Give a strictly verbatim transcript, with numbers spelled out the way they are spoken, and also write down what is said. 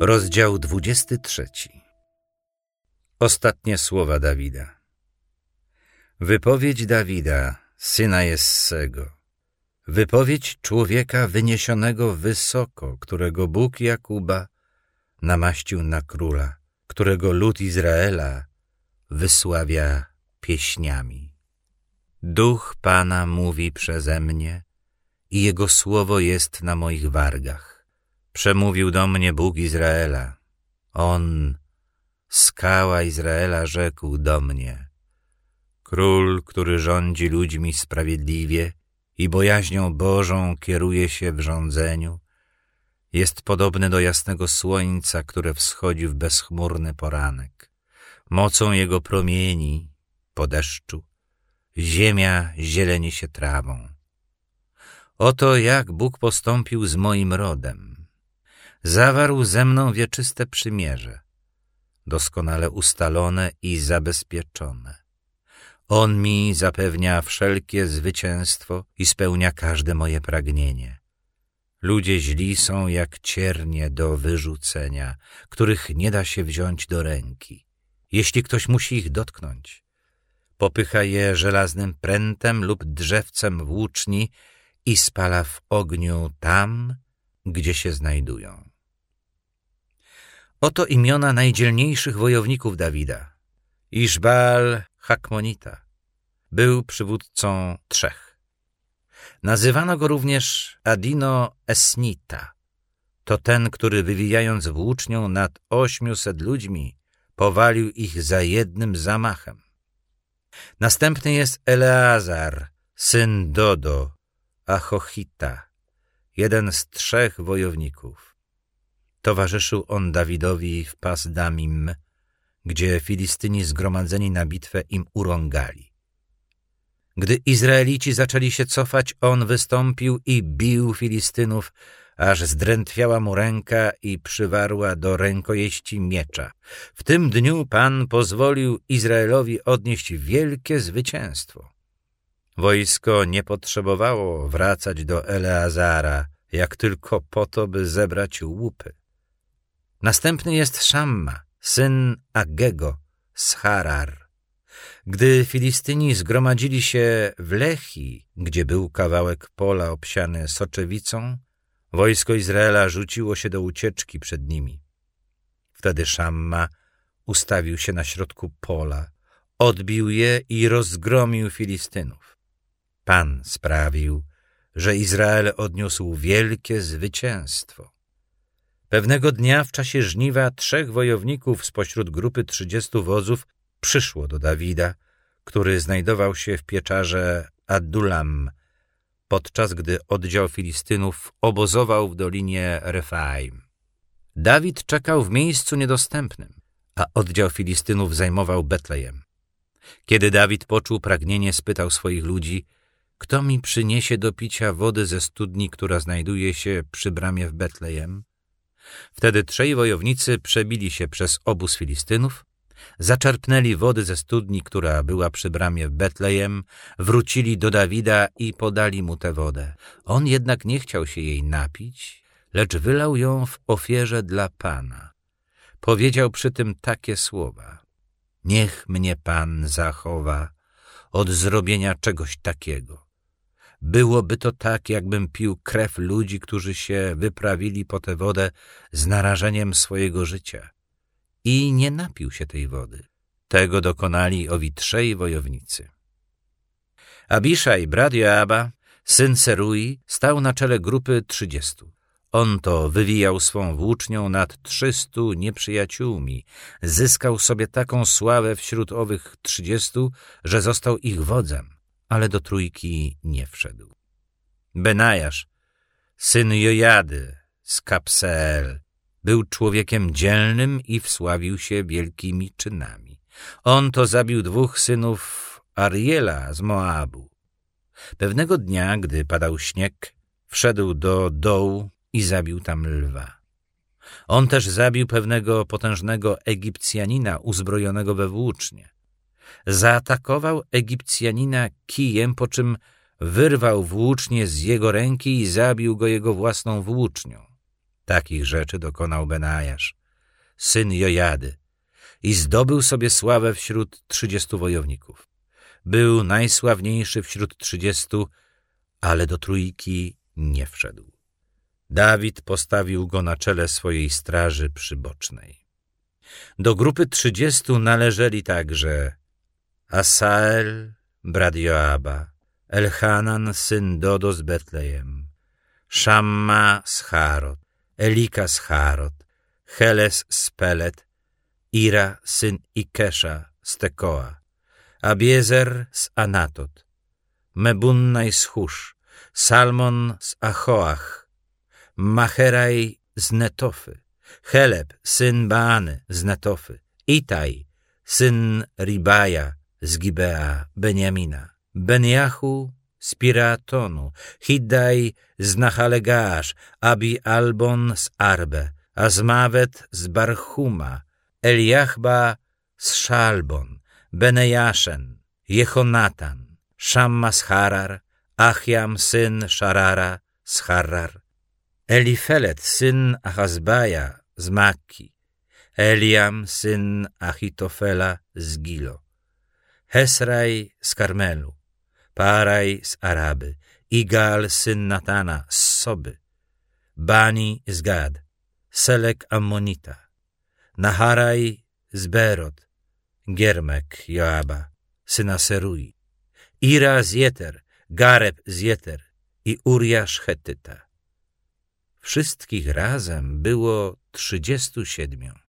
Rozdział dwudziesty trzeci. Ostatnie słowa Dawida. Wypowiedź Dawida, syna Jessego. Wypowiedź człowieka wyniesionego wysoko, którego Bóg Jakuba namaścił na króla, którego lud Izraela wysławia pieśniami. Duch Pana mówi przeze mnie i Jego słowo jest na moich wargach. Przemówił do mnie Bóg Izraela. On, skała Izraela, rzekł do mnie: Król, który rządzi ludźmi sprawiedliwie i bojaźnią Bożą kieruje się w rządzeniu, jest podobny do jasnego słońca, które wschodzi w bezchmurny poranek. Mocą jego promieni, po deszczu, ziemia zieleni się trawą. Oto jak Bóg postąpił z moim rodem. Zawarł ze mną wieczyste przymierze, doskonale ustalone i zabezpieczone. On mi zapewnia wszelkie zwycięstwo i spełnia każde moje pragnienie. Ludzie źli są jak ciernie do wyrzucenia, których nie da się wziąć do ręki. Jeśli ktoś musi ich dotknąć, popycha je żelaznym prętem lub drzewcem włóczni i spala w ogniu tam, gdzie się znajdują. Oto imiona najdzielniejszych wojowników Dawida. Iszbaal Hakmonita był przywódcą trzech. Nazywano go również Adino Esnita. To ten, który wywijając włócznią nad ośmiuset ludźmi, powalił ich za jednym zamachem. Następny jest Eleazar, syn Dodo, Ahohita, jeden z trzech wojowników. Towarzyszył on Dawidowi w Pas-Damim, gdzie Filistyni zgromadzeni na bitwę im urągali. Gdy Izraelici zaczęli się cofać, on wystąpił i bił Filistynów, aż zdrętwiała mu ręka i przywarła do rękojeści miecza. W tym dniu Pan pozwolił Izraelowi odnieść wielkie zwycięstwo. Wojsko nie potrzebowało wracać do Eleazara, jak tylko po to, by zebrać łupy. Następny jest Szamma, syn Agego z Harar. Gdy Filistyni zgromadzili się w Lehi, gdzie był kawałek pola obsiany soczewicą, wojsko Izraela rzuciło się do ucieczki przed nimi. Wtedy Szamma ustawił się na środku pola, odbił je i rozgromił Filistynów. Pan sprawił, że Izrael odniósł wielkie zwycięstwo. Pewnego dnia w czasie żniwa trzech wojowników spośród grupy trzydziestu wozów przyszło do Dawida, który znajdował się w pieczarze Adullam, podczas gdy oddział Filistynów obozował w dolinie Refaim. Dawid czekał w miejscu niedostępnym, a oddział Filistynów zajmował Betlejem. Kiedy Dawid poczuł pragnienie, spytał swoich ludzi: kto mi przyniesie do picia wody ze studni, która znajduje się przy bramie w Betlejem? Wtedy trzej wojownicy przebili się przez obóz Filistynów, zaczerpnęli wody ze studni, która była przy bramie w Betlejem, wrócili do Dawida i podali mu tę wodę. On jednak nie chciał się jej napić, lecz wylał ją w ofierze dla Pana. Powiedział przy tym takie słowa: niech mnie Pan zachowa od zrobienia czegoś takiego. Byłoby to tak, jakbym pił krew ludzi, którzy się wyprawili po tę wodę z narażeniem swojego życia. I nie napił się tej wody. Tego dokonali owi trzej wojownicy. Abiszaj, brat Joaba, syn Serui, stał na czele grupy trzydziestu. On to wywijał swą włócznią nad trzystu nieprzyjaciółmi. Zyskał sobie taką sławę wśród owych trzydziestu, że został ich wodzem, ale do trójki nie wszedł. Benajasz, syn Jojady z Kapseel, był człowiekiem dzielnym i wsławił się wielkimi czynami. On to zabił dwóch synów Ariela z Moabu. Pewnego dnia, gdy padał śnieg, wszedł do dołu i zabił tam lwa. On też zabił pewnego potężnego Egipcjanina uzbrojonego we włócznie. Zaatakował Egipcjanina kijem, po czym wyrwał włócznię z jego ręki i zabił go jego własną włócznią. Takich rzeczy dokonał Benajasz, syn Jojady, i zdobył sobie sławę wśród trzydziestu wojowników. Był najsławniejszy wśród trzydziestu, ale do trójki nie wszedł. Dawid postawił go na czele swojej straży przybocznej. Do grupy trzydziestu należeli także Asael, brat Joaba, Elhanan, syn Dodo z Betlejem, Szamma z Harod, Elika z Harod, Heles z Pelet, Ira, syn Ikesza z Tekoa, Abiezer z Anatot, Mebunnaj z Husz, Salmon z Achoach, Macheraj z Netofy, Heleb, syn Baany z Netofy, Itaj, syn Ribaja z Gibea Beniamina, Benjahu z Piratonu, Hiddaj z Nachalegasz, Abi Albon z Arbe, Azmawet z Barchuma, Eliachba z Szalbon, Benejaszen, Jehonatan, Szamma z Harar, Achiam, syn Szarara z Harar, Elifelet, syn Achazbaja z Makki, Eliam, syn Achitofela z Gilo, Hesraj z Karmelu, Paraj z Araby, Igal, syn Natana z Soby, Bani z Gad, Selek Ammonita, Naharaj z Berot, Giermek Joaba, syna Serui, Ira z Jeter, Gareb z Jeter i Uriasz Chetyta. Wszystkich razem było trzydziestu siedmiu.